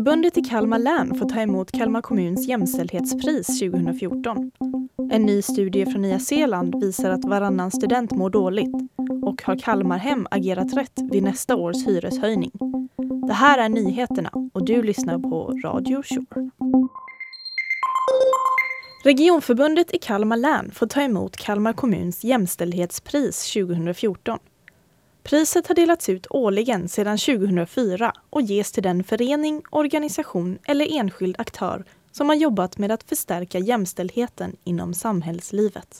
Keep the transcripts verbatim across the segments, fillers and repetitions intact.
Regionförbundet i Kalmar län får ta emot Kalmar kommuns jämställdhetspris tjugo fjorton. En ny studie från Nya Zeeland visar att varannan student mår dåligt och har Kalmarhem agerat rätt vid nästa års hyreshöjning. Det här är nyheterna och du lyssnar på Radio Shore. Regionförbundet i Kalmar län får ta emot Kalmar kommuns jämställdhetspris tjugo fjorton. Priset har delats ut årligen sedan tjugohundrafyra och ges till den förening, organisation eller enskild aktör som har jobbat med att förstärka jämställdheten inom samhällslivet.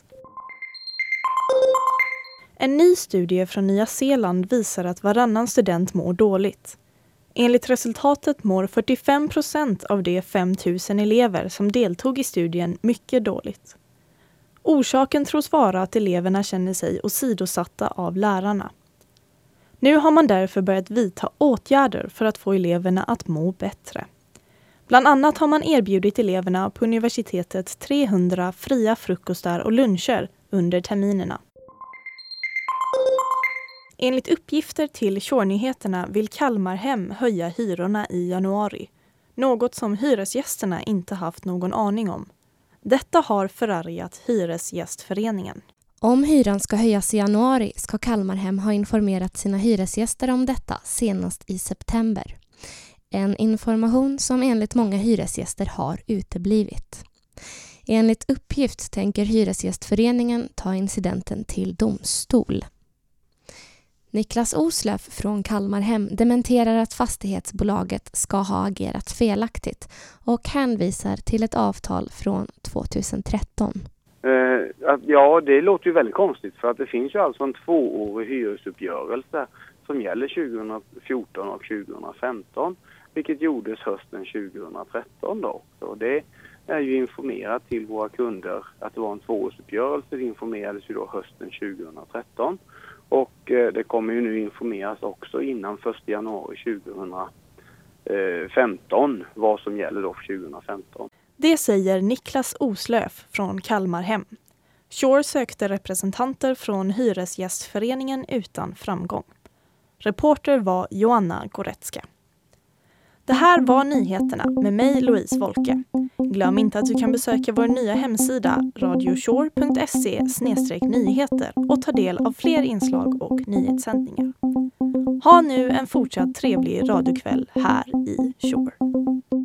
En ny studie från Nya Zeeland visar att varannan student mår dåligt. Enligt resultatet mår fyrtiofem procent av de fem tusen elever som deltog i studien mycket dåligt. Orsaken tros vara att eleverna känner sig åsidosatta av lärarna. Nu har man därför börjat vidta åtgärder för att få eleverna att må bättre. Bland annat har man erbjudit eleverna på universitetet trehundra fria frukostar och luncher under terminerna. Enligt uppgifter till Shore-nyheterna vill Kalmarhem höja hyrorna i januari. Något som hyresgästerna inte haft någon aning om. Detta har förargat Hyresgästföreningen. Om hyran ska höjas i januari ska Kalmarhem ha informerat sina hyresgäster om detta senast i september. En information som enligt många hyresgäster har uteblivit. Enligt uppgift tänker Hyresgästföreningen ta incidenten till domstol. Niklas Oslöf från Kalmarhem dementerar att fastighetsbolaget ska ha agerat felaktigt och hänvisar till ett avtal från tjugohundratretton. Uh, ja, det låter ju väldigt konstigt för att det finns ju alltså en tvåårig hyresuppgörelse som gäller tjugo fjorton och tjugo femton, vilket gjordes hösten tjugohundratretton då. Så det är ju informerat till våra kunder att det var en tvåårsuppgörelse. Det informerades ju då hösten tjugohundratretton och uh, det kommer ju nu informeras också innan första januari tjugofemton vad som gäller då för tjugo femton. Det säger Niklas Oslöf från Kalmarhem. Shore sökte representanter från Hyresgästföreningen utan framgång. Reporter var Joanna Goretzka. Det här var nyheterna med mig Louise Wolke. Glöm inte att du kan besöka vår nya hemsida radioshore punkt se slash nyheter och ta del av fler inslag och nyhetssändningar. Ha nu en fortsatt trevlig radiokväll här i Shore.